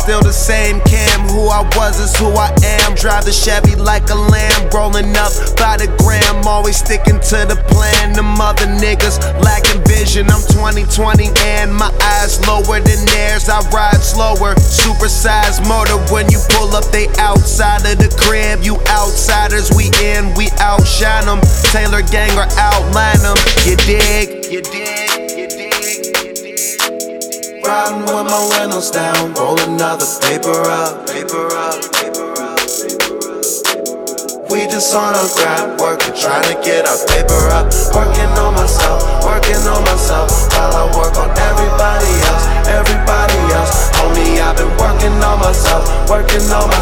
still the same Cam. Who I was is who I am. Drive the Chevy like a lamb, rolling up by the gram. Always sticking to the plan. Them other niggas lacking vision. I'm 20/20 and my eyes lower than theirs. I ride slower, supersized motor. When you pull up, they outside of the crib. You outsiders, we in, we outshine them. Taylor gang or outline them. You dig? You dig? You dig? You dig? Riding with my windows down, roll another paper up, paper up, paper up, paper up. We just on a grind, working, trying to get our paper up. Working on myself while I work on everybody else, everybody else. Homie, I've been working on myself, working on